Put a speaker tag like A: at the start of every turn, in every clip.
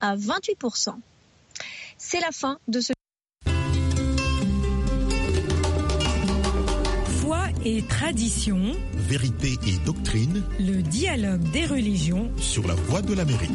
A: à 28%. C'est la fin de ce...
B: Foi et tradition,
C: vérité et doctrine,
B: le dialogue des religions
C: sur la Voix de l'Amérique.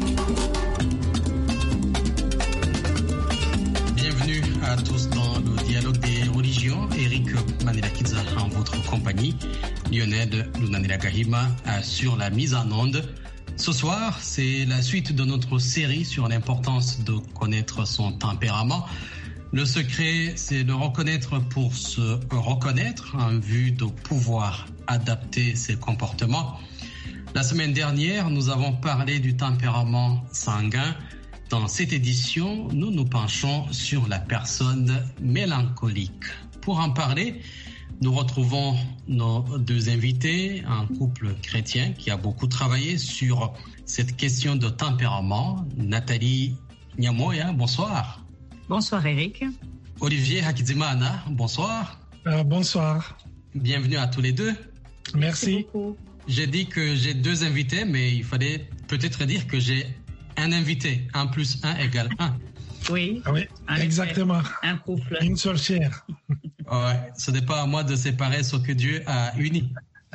D: Bienvenue à tous dans le dialogue des religions. Eric Manelakiza en votre compagnie, Lionel Lunanila Kahima sur la mise en onde. Ce soir, c'est la suite de notre série sur l'importance de connaître son tempérament. Le secret, c'est de reconnaître pour se reconnaître en vue de pouvoir adapter ses comportements. La semaine dernière, nous avons parlé du tempérament sanguin. Dans cette édition, nous nous penchons sur la personne mélancolique. Pour en parler, nous retrouvons nos deux invités, un couple chrétien qui a beaucoup travaillé sur cette question de tempérament. Nathalie Nyamoya, bonsoir.
E: Bonsoir Eric.
D: Olivier Hakizimana, bonsoir.
F: Bonsoir.
D: Bienvenue à tous les deux.
F: Merci.
D: J'ai dit que j'ai deux invités, mais il fallait peut-être dire que j'ai un invité. 1 + 1 = 1.
E: Oui,
F: exactement.
E: Un couple.
F: Une seule chair.
D: Ouais, ce n'est pas à moi de séparer ce que Dieu a uni.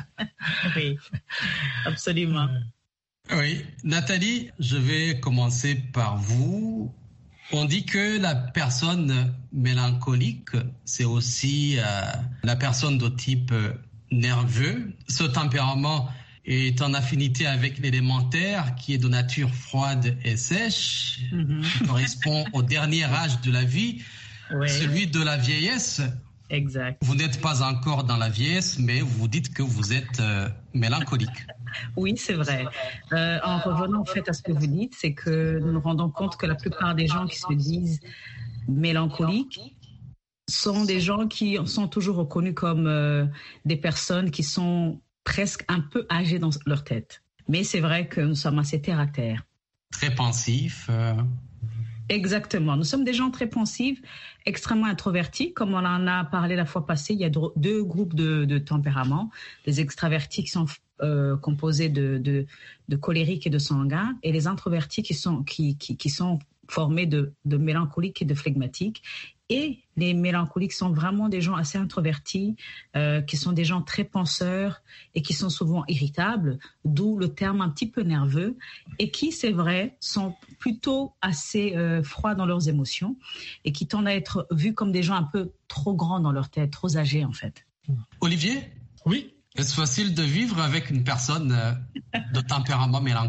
E: Oui, absolument.
D: Oui, Nathalie, je vais commencer par vous. On dit que la personne mélancolique, c'est aussi la personne de type nerveux. Ce tempérament est en affinité avec l'élémentaire qui est de nature froide et sèche, qui correspond au dernier âge de la vie, celui de la vieillesse.
E: Exact.
D: Vous n'êtes pas encore dans la vieillesse, mais vous dites que vous êtes mélancolique.
E: Oui, c'est vrai. En revenant en fait à ce que vous dites, c'est que nous nous rendons compte que la plupart des gens qui se disent mélancoliques sont des gens qui sont toujours reconnus comme des personnes qui sont presque un peu âgées dans leur tête. Mais c'est vrai que nous sommes assez terre à terre.
D: Très pensifs.
E: Exactement. Nous sommes des gens très pensifs, extrêmement introvertis. Comme on en a parlé la fois passée, il y a deux groupes de tempéraments. Les extravertis qui sont composés de colériques et de sanguins, et les introvertis qui sont formés de mélancoliques et de flegmatiques. Et les mélancoliques sont vraiment des gens assez introvertis, qui sont des gens très penseurs et qui sont souvent irritables, d'où le terme un petit peu nerveux, et qui, c'est vrai, sont plutôt assez froids dans leurs émotions et qui tendent à être vus comme des gens un peu trop grands dans leur tête, trop âgés en fait.
D: Olivier ?
F: Oui.
D: Est-ce facile de vivre avec une personne de tempérament mélancolique ?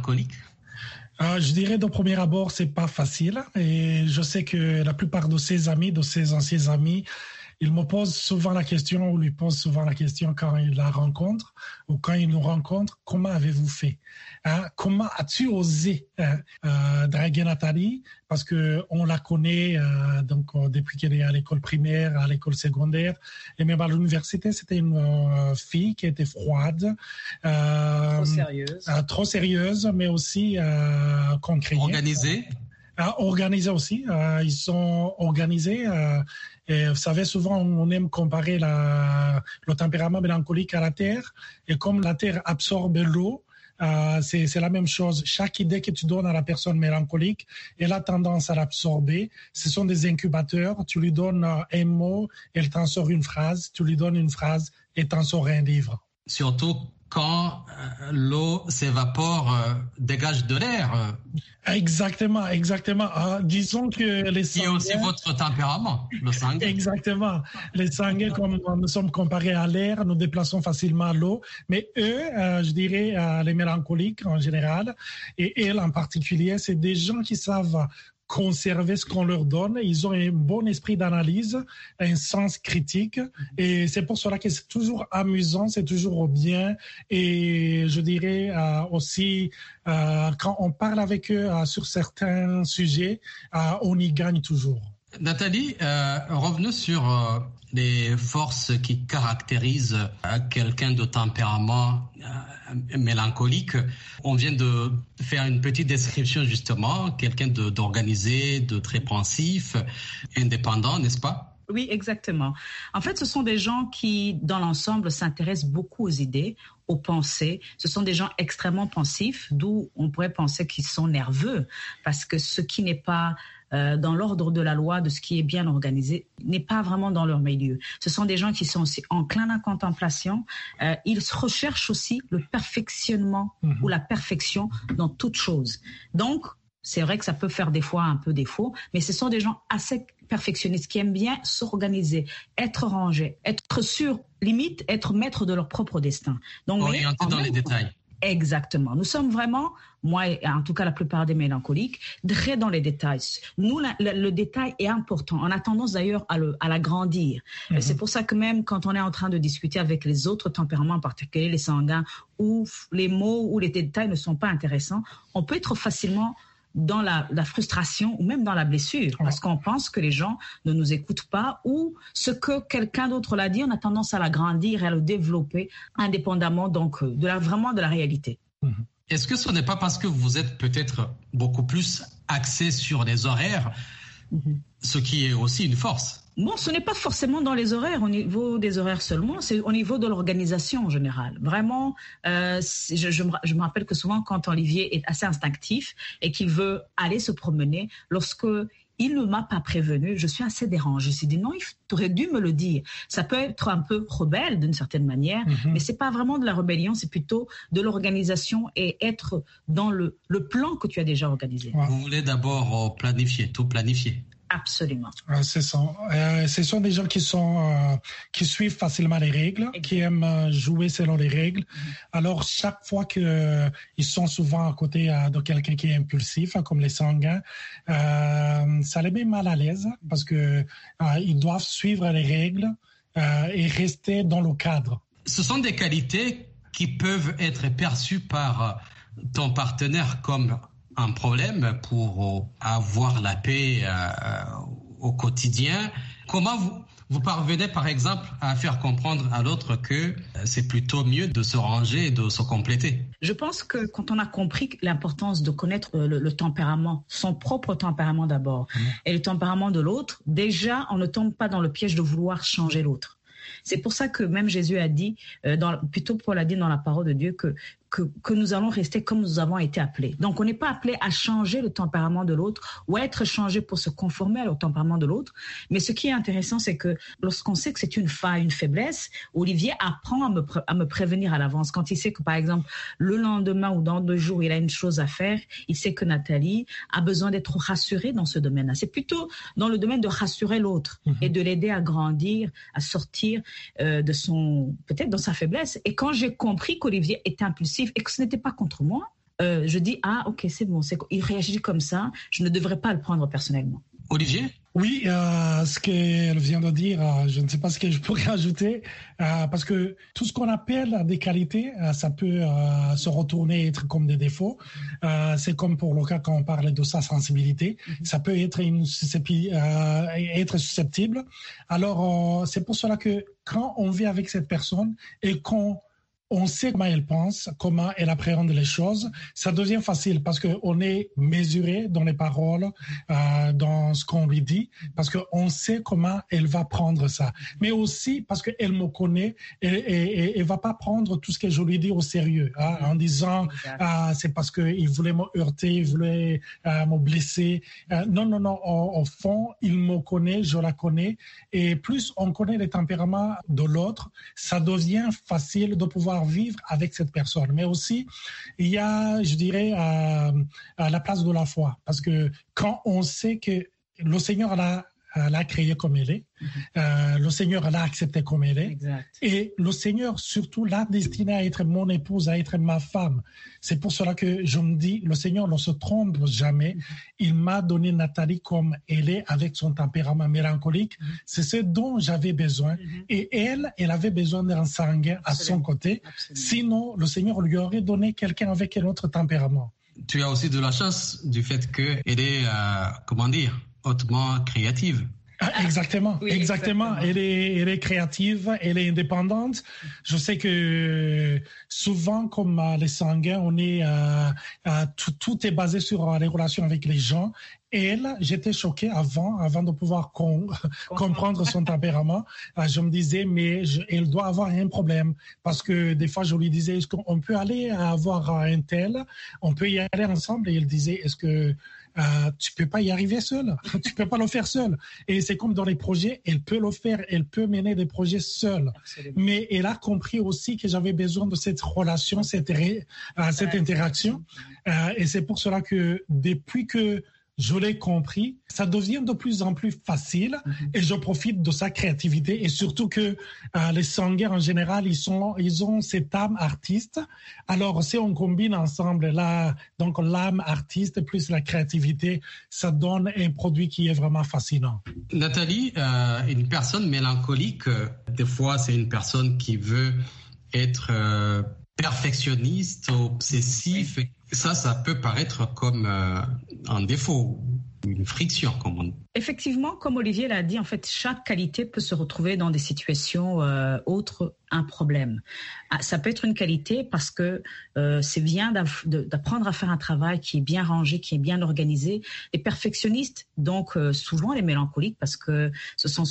F: Je dirais de premier abord, c'est pas facile. Et je sais que la plupart de ses amis, de ses anciens amis, ils me posent souvent la question, ou lui posent souvent la question quand ils la rencontrent, ou quand ils nous rencontrent, comment avez-vous fait ? Comment as-tu osé draguer Nathalie ? Parce que on la connaît donc depuis qu'elle est à l'école primaire, à l'école secondaire, et même à l'université, c'était une fille qui était froide, trop sérieuse, mais aussi concrète. Organisée aussi. Ils sont organisés. Et vous savez, souvent, on aime comparer le tempérament mélancolique à la terre. Et comme la terre absorbe l'eau, c'est la même chose. Chaque idée que tu donnes à la personne mélancolique, elle a tendance à l'absorber. Ce sont des incubateurs. Tu lui donnes un mot, elle t'en sort une phrase. Tu lui donnes une phrase, elle t'en sort un livre.
D: Surtout quand l'eau s'évapore, dégage de l'air.
F: Exactement. Disons que les sanguins...
D: Il y a aussi votre tempérament, le sanguin.
F: Exactement. Les sanguins, comme nous sommes comparés à l'air, nous déplaçons facilement l'eau. Mais eux, je dirais les mélancoliques en général, et elle en particulier, c'est des gens qui savent conserver ce qu'on leur donne. Ils ont un bon esprit d'analyse, un sens critique, et c'est pour cela que c'est toujours amusant, c'est toujours bien, et je dirais aussi quand on parle avec eux sur certains sujets, on y gagne toujours.
D: Nathalie, revenons sur les forces qui caractérisent quelqu'un de tempérament mélancolique. On vient de faire une petite description justement, quelqu'un d'organisé, de très pensif, indépendant, n'est-ce pas ?
E: Oui, exactement. En fait, ce sont des gens qui, dans l'ensemble, s'intéressent beaucoup aux idées, aux pensées. Ce sont des gens extrêmement pensifs, d'où on pourrait penser qu'ils sont nerveux, parce que ce qui n'est pas dans l'ordre de la loi, de ce qui est bien organisé, n'est pas vraiment dans leur milieu. Ce sont des gens qui sont aussi enclins à la contemplation. Ils recherchent aussi le perfectionnement ou la perfection dans toute chose. Donc, c'est vrai que ça peut faire des fois un peu défaut, mais ce sont des gens assez perfectionnistes qui aiment bien s'organiser, être rangés, être sûrs, limite être maîtres de leur propre destin. Donc,
D: orientés dans les détails.
E: Exactement. Nous sommes vraiment, moi et en tout cas la plupart des mélancoliques, très dans les détails. Nous, le détail est important. On a tendance d'ailleurs à l'agrandir. C'est pour ça que même quand on est en train de discuter avec les autres tempéraments, en particulier les sanguins, où les mots ou les détails ne sont pas intéressants, on peut être facilement dans la frustration ou même dans la blessure, parce qu'on pense que les gens ne nous écoutent pas ou ce que quelqu'un d'autre l'a dit, on a tendance à l'agrandir et à le développer indépendamment donc vraiment de la réalité.
D: Est-ce que ce n'est pas parce que vous êtes peut-être beaucoup plus axé sur les horaires, ce qui est aussi une force?
E: Bon, ce n'est pas forcément dans les horaires, au niveau des horaires seulement, c'est au niveau de l'organisation en général. Vraiment, je me rappelle que souvent quand Olivier est assez instinctif et qu'il veut aller se promener, lorsque il ne m'a pas prévenu, je suis assez dérangée. Je me suis dit non, tu aurais dû me le dire. Ça peut être un peu rebelle d'une certaine manière, mais c'est pas vraiment de la rébellion, c'est plutôt de l'organisation et être dans le plan que tu as déjà organisé.
D: Vous voulez d'abord planifier, tout planifier.
E: Absolument.
F: Ce sont des gens qui suivent facilement les règles, qui aiment jouer selon les règles. Alors, chaque fois qu'ils sont souvent à côté de quelqu'un qui est impulsif, comme les sanguins, ça les met mal à l'aise parce que ils doivent suivre les règles et rester dans le cadre.
D: Ce sont des qualités qui peuvent être perçues par ton partenaire comme un problème pour avoir la paix au quotidien. Comment vous parvenez, par exemple, à faire comprendre à l'autre que c'est plutôt mieux de se ranger et de se compléter?
E: Je pense que quand on a compris l'importance de connaître le tempérament, son propre tempérament d'abord, et le tempérament de l'autre, déjà, on ne tombe pas dans le piège de vouloir changer l'autre. C'est pour ça que même Jésus a dit, plutôt Paul a dit dans la parole de Dieu que nous allons rester comme nous avons été appelés. Donc, on n'est pas appelé à changer le tempérament de l'autre ou à être changé pour se conformer au tempérament de l'autre. Mais ce qui est intéressant, c'est que lorsqu'on sait que c'est une faille, une faiblesse, Olivier apprend à me prévenir à l'avance. Quand il sait que, par exemple, le lendemain ou dans 2 jours, il a une chose à faire, il sait que Nathalie a besoin d'être rassurée dans ce domaine-là. C'est plutôt dans le domaine de rassurer l'autre et de l'aider à grandir, à sortir peut-être dans sa faiblesse. Et quand j'ai compris qu'Olivier était impulsif, et que ce n'était pas contre moi, je dis ok, c'est bon, il réagit comme ça, je ne devrais pas le prendre personnellement.
D: Olivier?
F: Oui, ce qu'elle vient de dire, je ne sais pas ce que je pourrais ajouter, parce que tout ce qu'on appelle des qualités, ça peut se retourner être comme des défauts. C'est comme pour le cas quand on parle de sa sensibilité, ça peut être susceptible. Alors, c'est pour cela que quand on vit avec cette personne et qu'on sait comment elle pense, comment elle appréhende les choses, ça devient facile parce qu'on est mesuré dans les paroles, dans ce qu'on lui dit, parce qu'on sait comment elle va prendre ça. Mais aussi parce qu'elle me connaît et va pas prendre tout ce que je lui dis au sérieux, en disant c'est parce qu'il voulait me heurter, il voulait me blesser. Non, au fond, il me connaît, je la connais. Et plus on connaît les tempéraments de l'autre, ça devient facile de pouvoir vivre avec cette personne. Mais aussi, il y a, je dirais, la place de la foi. Parce que quand on sait que le Seigneur l'a créée comme elle est, le Seigneur l'a acceptée comme elle est,
E: exact.
F: Et le Seigneur surtout l'a destinée à être mon épouse, à être ma femme. C'est pour cela que je me dis, le Seigneur ne se trompe jamais. Il m'a donné Nathalie comme elle est, avec son tempérament mélancolique. C'est ce dont j'avais besoin. Et elle avait besoin d'un sanguin à son côté.
E: Absolument.
F: Sinon, le Seigneur lui aurait donné quelqu'un avec un autre tempérament.
D: Tu as aussi de la chance du fait qu'elle est, hautement créative.
F: Exactement,
E: oui,
F: exactement. Elle est créative, elle est indépendante. Je sais que souvent, comme les sanguins, on est tout est basé sur les relations avec les gens. elle, j'étais choquée avant de pouvoir comprendre son tempérament. Je me disais, mais elle doit avoir un problème. Parce que des fois, je lui disais, est-ce qu'on peut aller voir un tel? On peut y aller ensemble? Et elle disait, est-ce que tu peux pas y arriver seul? Tu peux pas le faire seul. Et c'est comme dans les projets, elle peut le faire, elle peut mener des projets seule. Absolument. Mais elle a compris aussi que j'avais besoin de cette relation, cette interaction. Et c'est pour cela que depuis que je l'ai compris, ça devient de plus en plus facile et je profite de sa créativité et surtout que les Sangais en général, ils ont cette âme artiste. Alors si on combine ensemble donc l'âme artiste plus la créativité, ça donne un produit qui est vraiment fascinant.
D: Nathalie, une personne mélancolique, des fois c'est une personne qui veut être perfectionniste, obsessif. Oui. Ça peut paraître comme un défaut, une friction, comme on dit.
E: Effectivement, comme Olivier l'a dit, en fait, chaque qualité peut se retrouver dans des situations autres, un problème. Ça peut être une qualité parce que c'est bien d'apprendre à faire un travail qui est bien rangé, qui est bien organisé. Les perfectionnistes, donc souvent les mélancoliques, parce que ce sont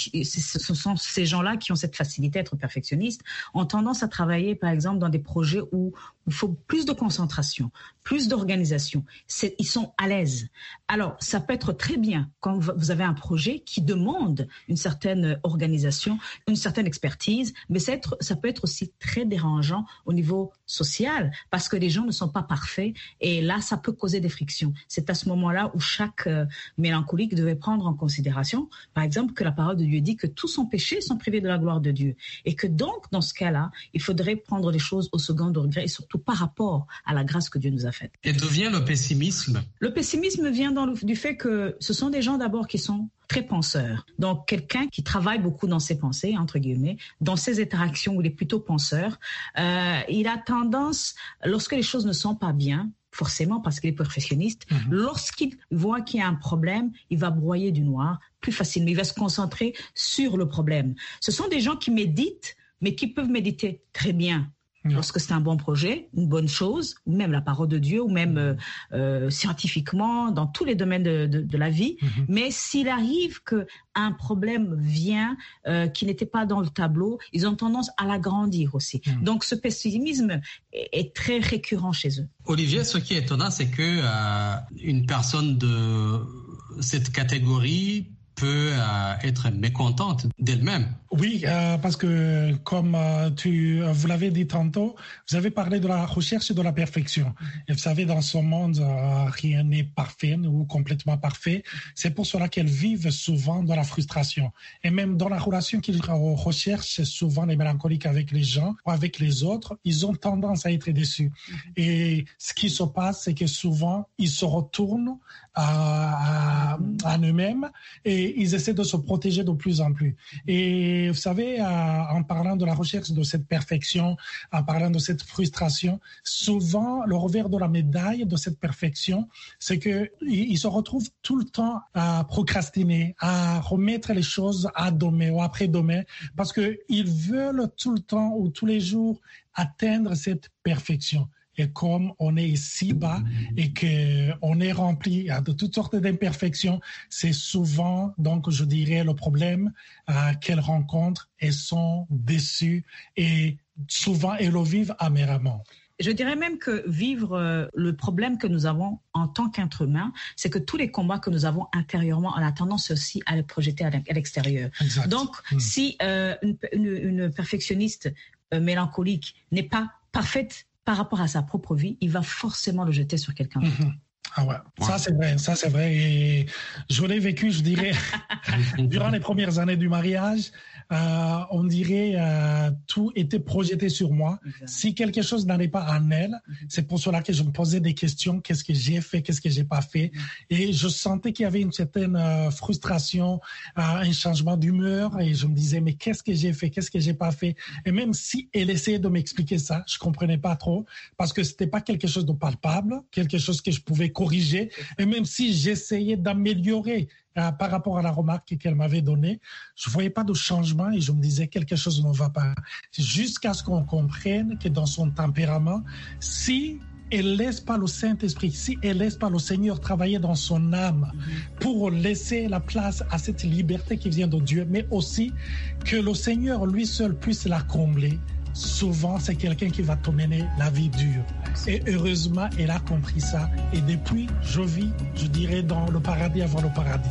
E: ces gens-là qui ont cette facilité à être perfectionnistes, ont tendance à travailler, par exemple, dans des projets où il faut plus de concentration, plus d'organisation. Ils sont à l'aise. Alors, ça peut être très bien quand vous avez un projet qui demande une certaine organisation, une certaine expertise, mais ça peut être aussi très dérangeant au niveau social parce que les gens ne sont pas parfaits et là, ça peut causer des frictions. C'est à ce moment-là où chaque mélancolique devait prendre en considération, par exemple, que la parole de Dieu dit que tous sont péchés, sont privés de la gloire de Dieu et que donc, dans ce cas-là, il faudrait prendre les choses au second degré et surtout par rapport à la grâce que Dieu nous a faite.
D: Et d'où vient le pessimisme?
E: Le pessimisme vient du fait que ce sont des gens d'abord qui sont très penseurs. Donc, quelqu'un qui travaille beaucoup dans ses pensées, entre guillemets, dans ses interactions où il est plutôt penseur, il a tendance, lorsque les choses ne sont pas bien, forcément parce qu'il est perfectionniste, lorsqu'il voit qu'il y a un problème, il va broyer du noir plus facilement. Il va se concentrer sur le problème. Ce sont des gens qui méditent, mais qui peuvent méditer très bien lorsque c'est un bon projet, une bonne chose, ou même la parole de Dieu, ou même scientifiquement, dans tous les domaines de la vie. Mais s'il arrive qu'un problème vient qui n'était pas dans le tableau, ils ont tendance à l'agrandir aussi. Donc ce pessimisme est très récurrent chez eux.
D: Olivier, ce qui est étonnant, c'est que une personne de cette catégorie peut être mécontente d'elle-même.
F: Oui, parce que comme vous l'avez dit tantôt, vous avez parlé de la recherche de la perfection. Et vous savez, dans ce monde, rien n'est parfait ou complètement parfait. C'est pour cela qu'elles vivent souvent dans la frustration. Et même dans la relation qu'ils recherchent, souvent les mélancoliques avec les gens ou avec les autres, ils ont tendance à être déçus. Et ce qui se passe, c'est que souvent, ils se retournent à eux-mêmes et ils essaient de se protéger de plus en plus. Et vous savez, en parlant de la recherche de cette perfection, en parlant de cette frustration, souvent, le revers de la médaille de cette perfection, c'est qu'ils se retrouvent tout le temps à procrastiner, à remettre les choses à demain ou après-demain, parce qu'ils veulent tout le temps ou tous les jours atteindre cette perfection. Et comme on est ici bas et qu'on est rempli de toutes sortes d'imperfections, c'est souvent, donc je dirais, le problème qu'elles rencontrent et sont déçues et souvent elles le vivent amèrement.
E: Je dirais même que vivre le problème que nous avons en tant qu'être humain, c'est que tous les combats que nous avons intérieurement, on a tendance aussi à les projeter à l'extérieur. Exact. Donc, si une perfectionniste mélancolique n'est pas parfaite par rapport à sa propre vie, il va forcément le jeter sur quelqu'un d'autre.
F: Ah ouais, ça c'est vrai. Et je l'ai vécu, je dirais, durant les premières années du mariage, on dirait tout était projeté sur moi. Exactement. Si quelque chose n'allait pas en elle, c'est pour cela que je me posais des questions. Qu'est-ce que j'ai fait? Qu'est-ce que j'ai pas fait? Et je sentais qu'il y avait une certaine frustration, un changement d'humeur. Et je me disais, mais qu'est-ce que j'ai fait? Qu'est-ce que j'ai pas fait? Et même si elle essayait de m'expliquer ça, je comprenais pas trop parce que c'était pas quelque chose de palpable, quelque chose que je pouvais corriger. Et même si j'essayais d'améliorer par rapport à la remarque qu'elle m'avait donnée, je voyais pas de changement et je me disais quelque chose ne va pas. Jusqu'à ce qu'on comprenne que dans son tempérament, si elle laisse pas le Saint-Esprit, si elle laisse pas le Seigneur travailler dans son âme pour laisser la place à cette liberté qui vient de Dieu, mais aussi que le Seigneur lui seul puisse la combler, souvent c'est quelqu'un qui va te mener la vie dure. Et heureusement, elle a compris ça. Et depuis, je vis, je dirais, dans le paradis avant le paradis.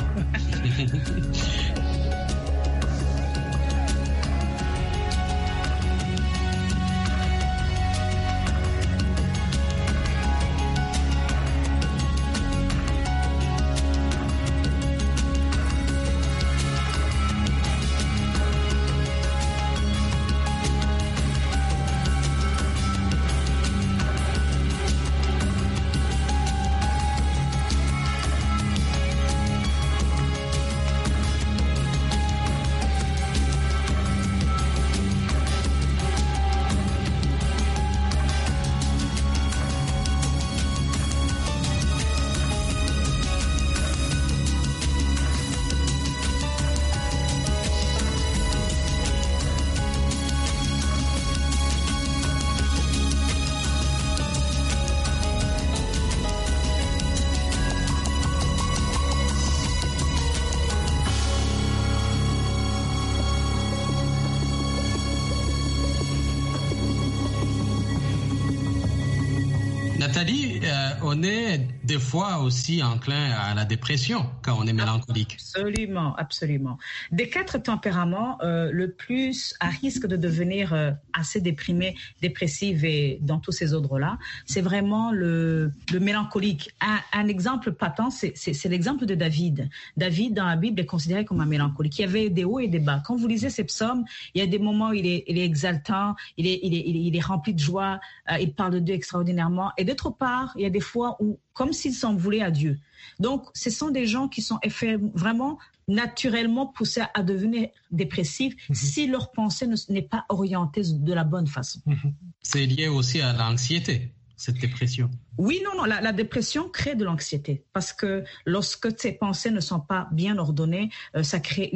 D: Nathalie, on est des fois aussi enclin à la dépression quand on est mélancolique.
E: Absolument, absolument. Des 4 tempéraments, le plus à risque de devenir assez déprimé, dépressif et dans tous ces ordres-là, c'est vraiment le mélancolique. Un exemple patent, c'est l'exemple de David. David, dans la Bible, est considéré comme un mélancolique. Il y avait des hauts et des bas. Quand vous lisez ces psaumes, il y a des moments où il est exaltant, il est rempli de joie, il parle de Dieu extraordinairement. Et d'autre part, il y a des fois où, comme s'il s'en voulait à Dieu. Donc, ce sont des gens qui sont vraiment naturellement poussés à devenir dépressifs si leur pensée n'est pas orientée de la bonne façon.
D: C'est lié aussi à l'anxiété, cette dépression.
E: Oui, non, la dépression crée de l'anxiété parce que lorsque ces pensées ne sont pas bien ordonnées, ça crée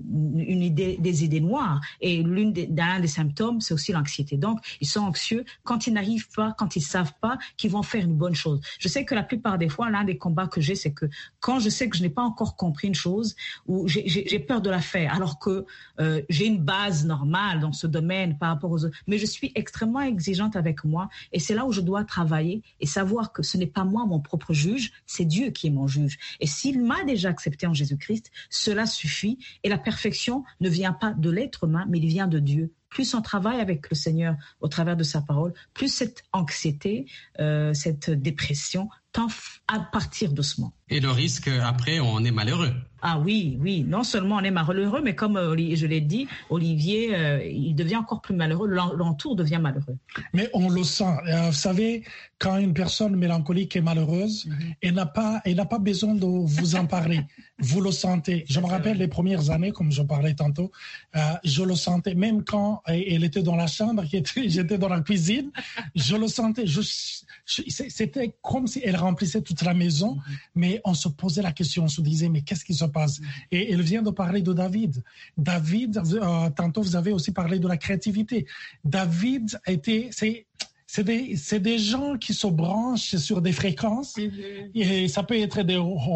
E: des idées noires. Et l'un des symptômes, c'est aussi l'anxiété. Donc, ils sont anxieux quand ils n'arrivent pas, quand ils savent pas qu'ils vont faire une bonne chose. Je sais que la plupart des fois, l'un des combats que j'ai, c'est que quand je sais que je n'ai pas encore compris une chose ou j'ai peur de la faire, alors que j'ai une base normale dans ce domaine par rapport aux autres, mais je suis extrêmement exigeante avec moi et c'est là où je dois travailler et savoir que ce n'est pas moi mon propre juge, c'est Dieu qui est mon juge. Et s'il m'a déjà accepté en Jésus-Christ, cela suffit. Et la perfection ne vient pas de l'être humain, mais il vient de Dieu. Plus on travaille avec le Seigneur au travers de sa parole, plus cette anxiété, cette dépression tend à partir doucement.
D: Et le risque, après, on est malheureux.
E: Ah oui, non seulement on est malheureux, mais comme je l'ai dit, Olivier, il devient encore plus malheureux, l'entour devient malheureux.
F: Mais on le sent. Vous savez, quand une personne mélancolique est malheureuse, elle n'a pas besoin de vous en parler. Vous le sentez. Je me rappelle les premières années, comme je parlais tantôt, je le sentais. Même quand elle était dans la chambre, j'étais dans la cuisine, je le sentais. C'était comme si elle remplissait toute la maison, mais on se posait la question, on se disait, mais qu'est-ce qui se passe? Et elle vient de parler de David. David, tantôt vous avez aussi parlé de la créativité. David c'est des gens qui se branchent sur des fréquences et ça peut être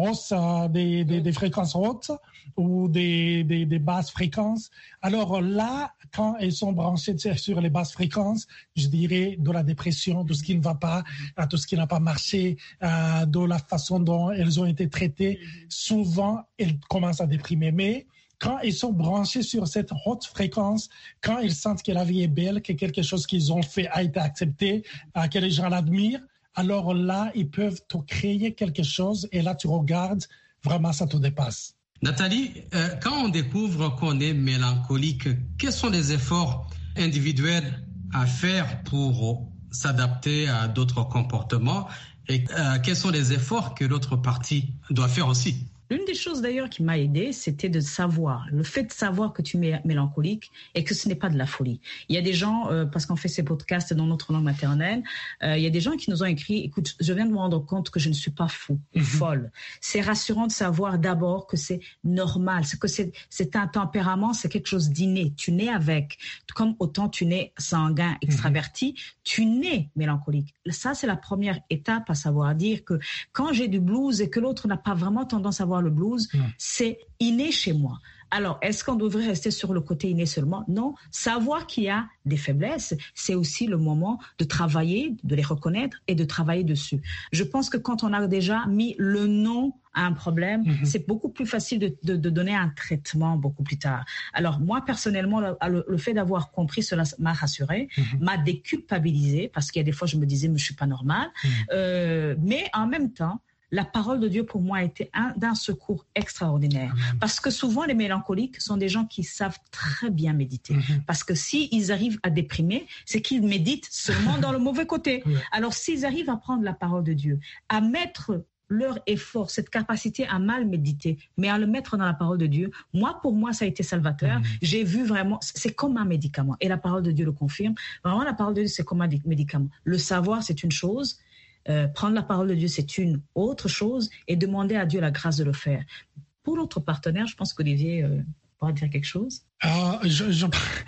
F: des fréquences hautes ou des basses fréquences. Alors là, quand elles sont branchées sur les basses fréquences, je dirais de la dépression, de ce qui ne va pas, de ce qui n'a pas marché, de la façon dont elles ont été traitées, souvent elles commencent à déprimer. Mais quand ils sont branchés sur cette haute fréquence, quand ils sentent que la vie est belle, que quelque chose qu'ils ont fait a été accepté, que les gens l'admirent, alors là, ils peuvent te créer quelque chose et là, tu regardes, vraiment, ça te dépasse.
D: Nathalie, quand on découvre qu'on est mélancolique, quels sont les efforts individuels à faire pour s'adapter à d'autres comportements et quels sont les efforts que l'autre partie doit faire aussi?
E: L'une des choses d'ailleurs qui m'a aidée, c'était de savoir, le fait de savoir que tu es mélancolique et que ce n'est pas de la folie. Il y a des gens, parce qu'on fait ces podcasts dans notre langue maternelle, il y a des gens qui nous ont écrit, écoute, je viens de me rendre compte que je ne suis pas fou ou folle. C'est rassurant de savoir d'abord que c'est normal, que c'est un tempérament, c'est quelque chose d'inné. Tu nais avec, comme autant tu nais sanguin, extraverti, tu nais mélancolique. Ça, c'est la première étape à savoir dire que quand j'ai du blues et que l'autre n'a pas vraiment tendance à avoir le blues, c'est inné chez moi. Alors, est-ce qu'on devrait rester sur le côté inné seulement? Non. Savoir qu'il y a des faiblesses, c'est aussi le moment de travailler, de les reconnaître et de travailler dessus. Je pense que quand on a déjà mis le nom à un problème, c'est beaucoup plus facile de donner un traitement beaucoup plus tard. Alors, moi, personnellement, le fait d'avoir compris cela m'a rassurée, m'a déculpabilisée, parce qu'il y a des fois, je me disais, mais je suis pas normale. Mais en même temps, la parole de Dieu, pour moi, a été d'un secours extraordinaire. Parce que souvent, les mélancoliques sont des gens qui savent très bien méditer. Parce que s'ils arrivent à déprimer, c'est qu'ils méditent seulement dans le mauvais côté. Alors, s'ils arrivent à prendre la parole de Dieu, à mettre leur effort, cette capacité à mal méditer, mais à le mettre dans la parole de Dieu, pour moi, ça a été salvateur. J'ai vu vraiment, c'est comme un médicament. Et la parole de Dieu le confirme. Vraiment, la parole de Dieu, c'est comme un médicament. Le savoir, c'est une chose. Prendre la parole de Dieu, c'est une autre chose, et demander à Dieu la grâce de le faire. Pour notre partenaire, je pense qu'Olivier pourra dire quelque chose.
F: Je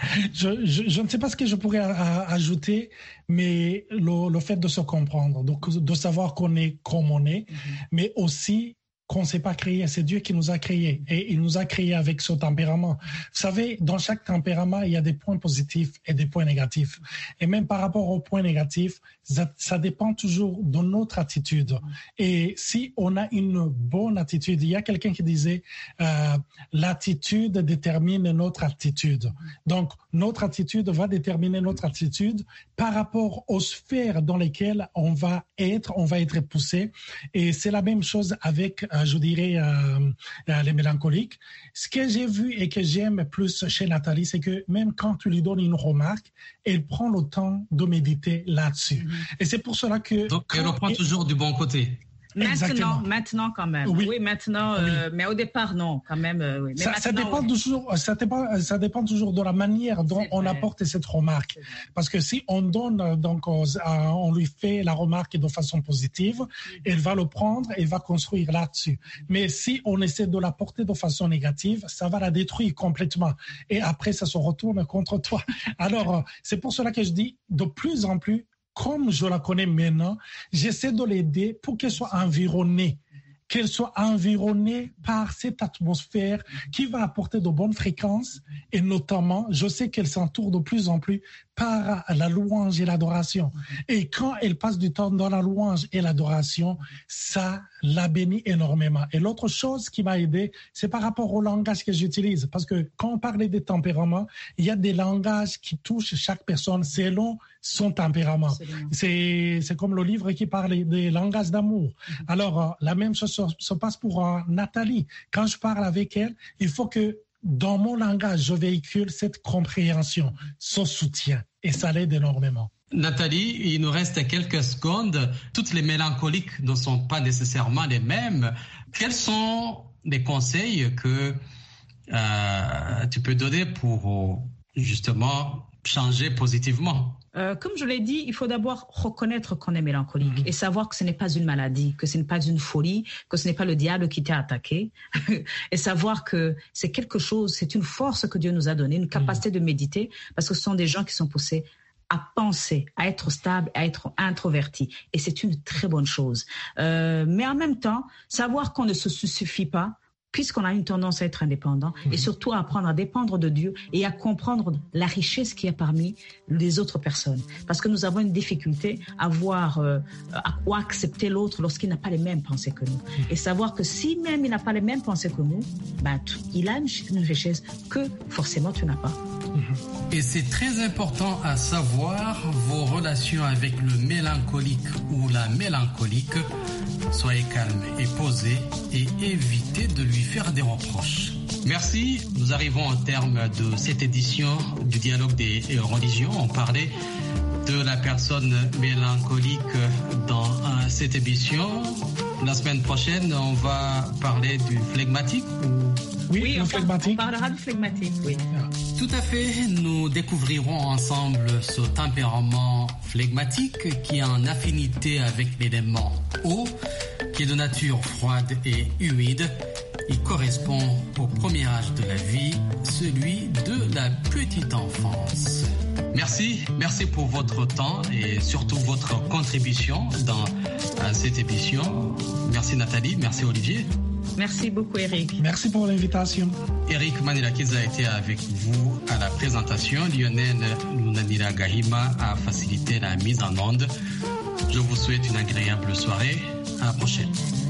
F: ne sais pas ce que je pourrais ajouter, mais le fait de se comprendre, donc de savoir qu'on est comme on est, mais aussi qu'on ne s'est pas créé, c'est Dieu qui nous a créés et il nous a créés avec ce tempérament. Vous savez, dans chaque tempérament, il y a des points positifs et des points négatifs. Et même par rapport aux points négatifs, ça dépend toujours de notre attitude. Et si on a une bonne attitude, il y a quelqu'un qui disait l'attitude détermine notre attitude. Donc, notre attitude va déterminer notre attitude par rapport aux sphères dans lesquelles on va être poussé. Et c'est la même chose avec je dirais, les mélancoliques. Ce que j'ai vu et que j'aime plus chez Nathalie, c'est que même quand tu lui donnes une remarque, elle prend le temps de méditer là-dessus. Et c'est pour cela que...
D: Donc, elle reprend toujours du bon côté.
E: Maintenant quand même. Oui, maintenant, mais au départ, non, quand même. Oui. Mais
F: ça dépend toujours de la manière dont on apporte cette remarque. Parce que si on donne, donc, on lui fait la remarque de façon positive, elle va le prendre et va construire là-dessus. Mais si on essaie de la porter de façon négative, ça va la détruire complètement. Et après, ça se retourne contre toi. Alors, c'est pour cela que je dis, de plus en plus, comme je la connais maintenant, j'essaie de l'aider pour qu'elle soit environnée par cette atmosphère qui va apporter de bonnes fréquences. Et notamment, je sais qu'elle s'entoure de plus en plus par la louange et l'adoration. Et quand elle passe du temps dans la louange et l'adoration, ça la bénit énormément. Et l'autre chose qui m'a aidé, c'est par rapport au langage que j'utilise. Parce que quand on parlait des tempéraments, il y a des langages qui touchent chaque personne selon son tempérament. C'est comme le livre qui parle des langages d'amour. Alors, la même chose se passe pour Nathalie. Quand je parle avec elle, il faut que dans mon langage, je véhicule cette compréhension, ce soutien. Et ça l'aide énormément.
D: Nathalie, il nous reste quelques secondes. Toutes les mélancoliques ne sont pas nécessairement les mêmes. Quels sont les conseils que tu peux donner pour justement changer positivement?
E: Comme je l'ai dit, il faut d'abord reconnaître qu'on est mélancolique et savoir que ce n'est pas une maladie, que ce n'est pas une folie, que ce n'est pas le diable qui t'a attaqué et savoir que c'est quelque chose, c'est une force que Dieu nous a donnée, une capacité de méditer, parce que ce sont des gens qui sont poussés à penser, à être stable, à être introverti. Et c'est une très bonne chose. Mais en même temps, savoir qu'on ne se suffit pas, puisqu'on a une tendance à être indépendant, et surtout à apprendre à dépendre de Dieu et à comprendre la richesse qu'il y a parmi les autres personnes. Parce que nous avons une difficulté à voir, à accepter l'autre lorsqu'il n'a pas les mêmes pensées que nous. Et savoir que si même il n'a pas les mêmes pensées que nous, il a une richesse que forcément tu n'as pas.
D: Et c'est très important à savoir vos relations avec le mélancolique ou la mélancolique. Soyez calme et posé et évitez de lui faire des reproches. Merci. Nous arrivons au terme de cette édition du Dialogue des religions. On parlait de la personne mélancolique dans cette émission. La semaine prochaine, on va parler du phlegmatique
F: Oui, le phlegmatique.
E: On parlera du phlegmatique, oui.
D: Tout à fait. Nous découvrirons ensemble ce tempérament phlegmatique qui est en affinité avec l'élément eau, qui est de nature froide et humide. Il correspond au premier âge de la vie, celui de la petite enfance. Merci pour votre temps et surtout votre contribution dans cette émission. Merci Nathalie, merci Olivier.
E: Merci beaucoup Eric.
F: Merci pour l'invitation.
D: Eric Manirakiza a été avec vous à la présentation. Lionel Lunanira Gahima a facilité la mise en onde. Je vous souhaite une agréable soirée. À la prochaine.